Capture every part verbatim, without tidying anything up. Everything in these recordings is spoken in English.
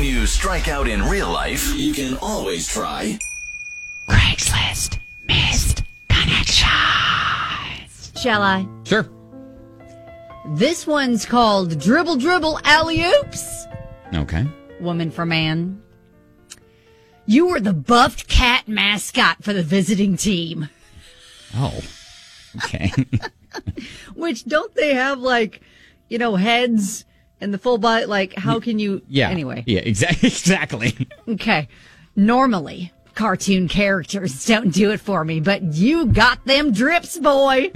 When you strike out in real life, you can always try Craigslist Missed Connections. Shall I? Sure. This one's called Dribble Dribble Alley-Oops. Okay. Woman for man. You were the buffed cat mascot for the visiting team. Oh, okay. Which, don't they have, like, you know, heads and the full body? Like, how can you... Yeah. Anyway. Yeah, exa- exactly. Okay. Normally, cartoon characters don't do it for me, but you got them drips, boy.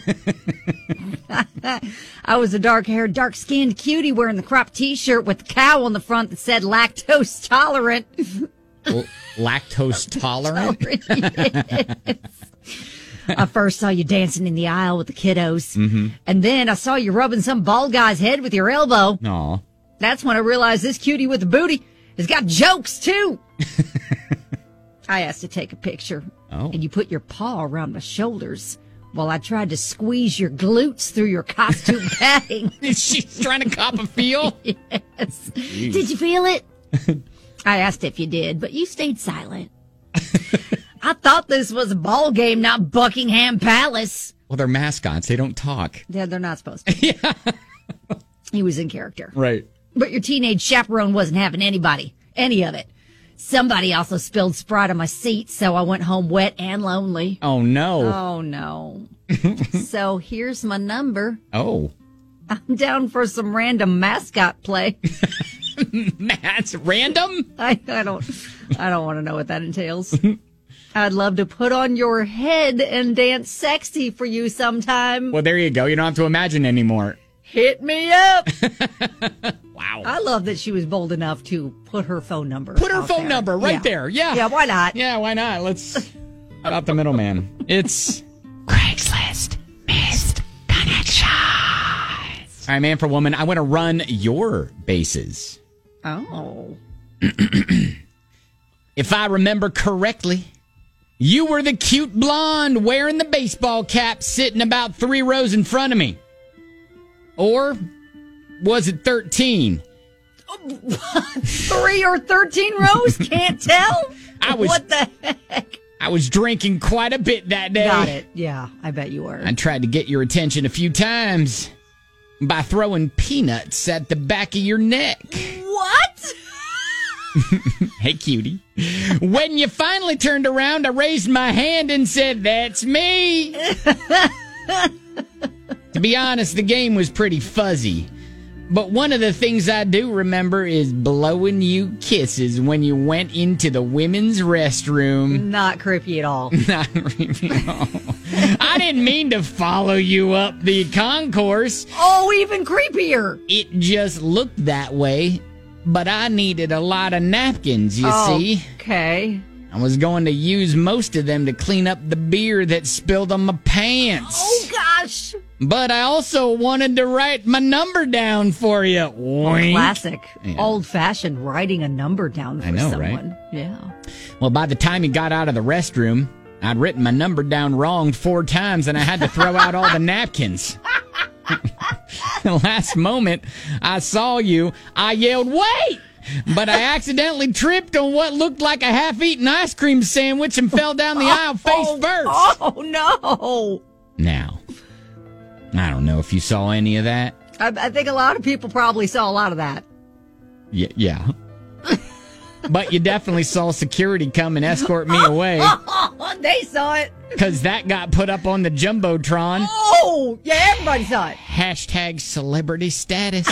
I was a dark-haired, dark-skinned cutie wearing the cropped T-shirt with the cow on the front that said lactose tolerant. L- lactose tolerant? Yes. I first saw you dancing in the aisle with the kiddos, mm-hmm. and then I saw you rubbing some bald guy's head with your elbow. Aw. That's when I realized this cutie with the booty has got jokes, too. I asked to take a picture, oh. and you put your paw around my shoulders while I tried to squeeze your glutes through your costume padding. She's trying to cop a feel? Yes. Did you feel it? I asked if you did, but you stayed silent. I thought this was a ball game, not Buckingham Palace. Well, they're mascots. They don't talk. Yeah, they're not supposed to. Yeah. He was in character. Right. But your teenage chaperone wasn't having anybody, any of it. Somebody also spilled Sprite on my seat, so I went home wet and lonely. Oh, no. Oh, no. So here's my number. Oh. I'm down for some random mascot play. That's random? I, I don't I don't want to know what that entails. I'd love to put on your head and dance sexy for you sometime. Well, there you go. You don't have to imagine anymore. Hit me up. Wow. I love that she was bold enough to put her phone number. Put her out phone there. number right Yeah. there. Yeah. Yeah, why not? Yeah, why not? Let's cut out the middleman. It's Craigslist Missed Connections. all right, man for woman. I want to run your bases. Oh. If I remember correctly, you were the cute blonde wearing the baseball cap sitting about three rows in front of me. Or was it thirteen? Three or thirteen rows? Can't tell? I was- What the heck? I was drinking quite a bit that day. Got it. Yeah, I bet you were. I tried to get your attention a few times by throwing peanuts at the back of your neck. What? Hey, cutie. When you finally turned around, I raised my hand and said, "That's me." To be honest, the game was pretty fuzzy. But one of the things I do remember is blowing you kisses when you went into the women's restroom. Not creepy at all. Not really, no. I didn't mean to follow you up the concourse. Oh, even creepier. It just looked that way. But I needed a lot of napkins, you oh, see. Okay. I was going to use most of them to clean up the beer that spilled on my pants. Oh, gosh. But I also wanted to write my number down for you. Wink. Classic. Yeah. Old-fashioned writing a number down for I know, someone. right? Yeah. Well, by the time you got out of the restroom, I'd written my number down wrong four times and I had to throw out all the napkins. The last moment I saw you, I yelled, "Wait!" But I accidentally tripped on what looked like a half-eaten ice cream sandwich and fell down the aisle face oh, first. Oh, no. Now, I don't know if you saw any of that. I, I think a lot of people probably saw a lot of that. Y- yeah. But you definitely saw security come and escort me away. Oh, they saw it. Because that got put up on the Jumbotron. Oh, yeah, everybody saw it. Hashtag celebrity status.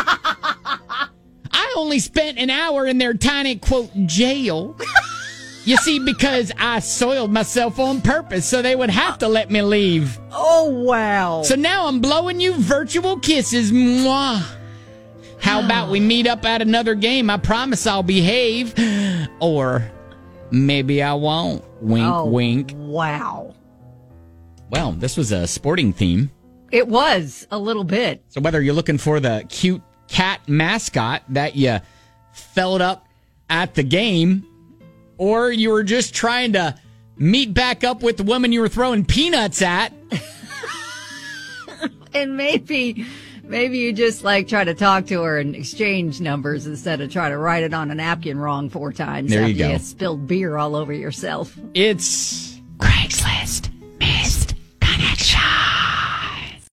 I only spent an hour in their tiny, quote, jail. You see, because I soiled myself on purpose so they would have to let me leave. Oh, wow. So now I'm blowing you virtual kisses. Mwah. How about we meet up at another game? I promise I'll behave. Or maybe I won't. Wink, oh, wink. Wow. Well, this was a sporting theme. It was a little bit. So whether you're looking for the cute cat mascot that you felled up at the game, or you were just trying to meet back up with the woman you were throwing peanuts at. And maybe... Maybe you just like try to talk to her and exchange numbers instead of try to write it on a napkin wrong four times There after you go. you spilled beer all over yourself. It's Craigslist.